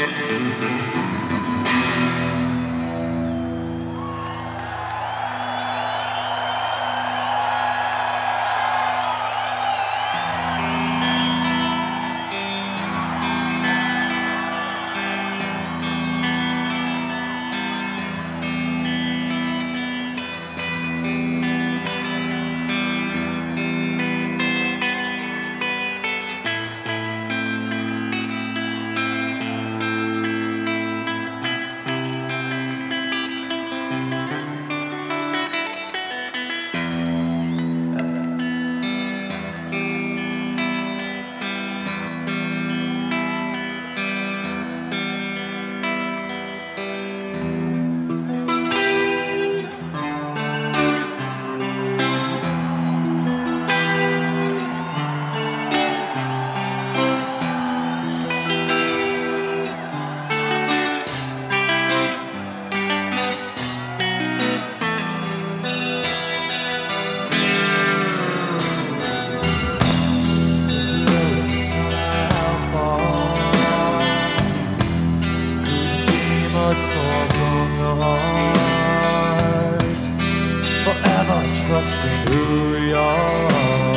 trusting who we are,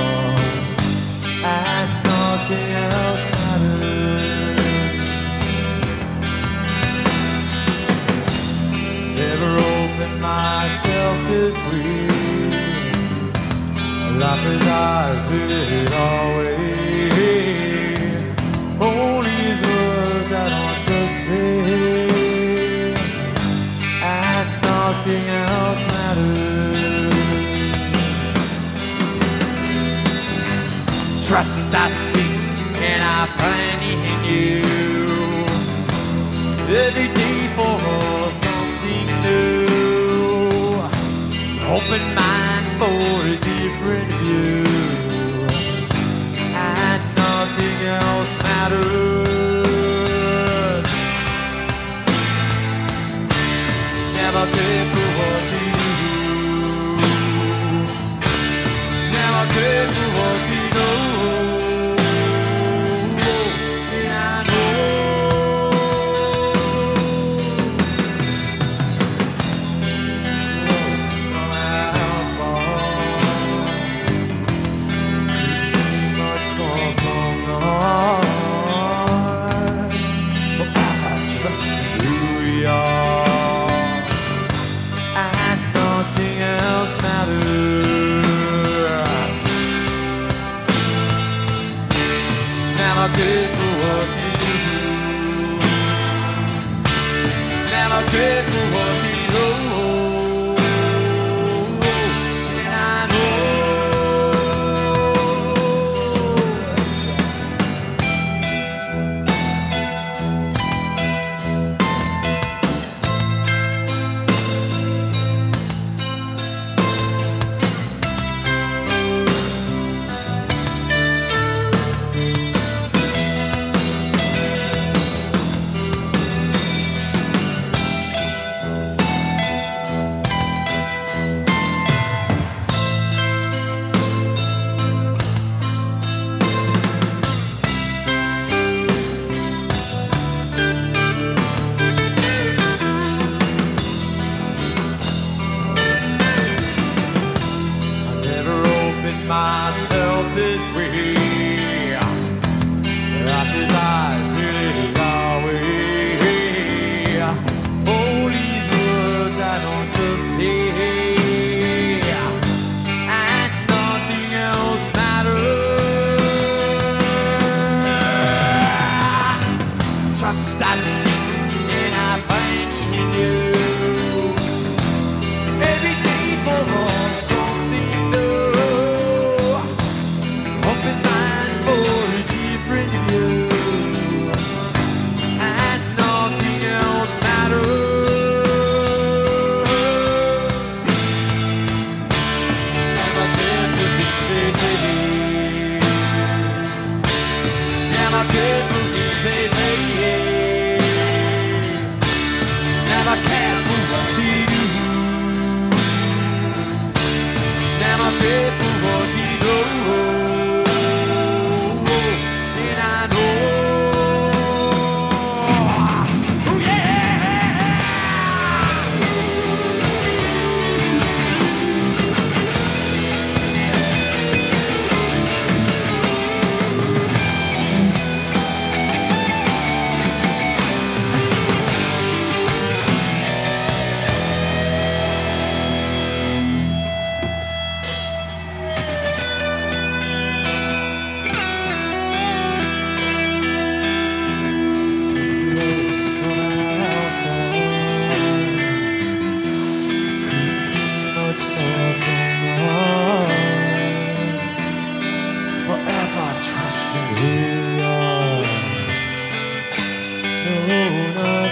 and nothing else matters. Never opened myself this week. Life is ours, live it always. All these words I want to say, and nothing else matters. Trust I seek and I find in you. Every day for something new. Open mind for a different view, and nothing else matters. Never care for what we do. Never care for what we know. Never care for what we do. Never care for what we know. And I know.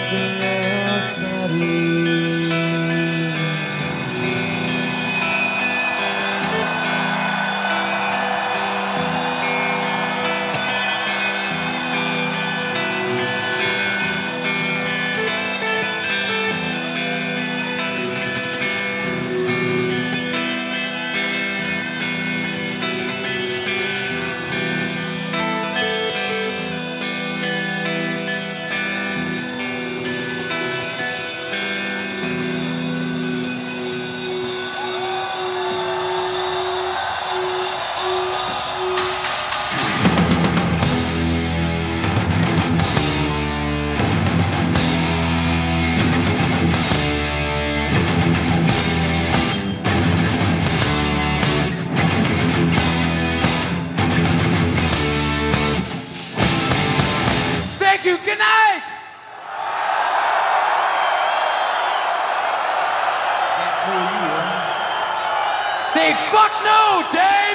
nothing else matters. Thank you, good night! Say fuck no, Dave!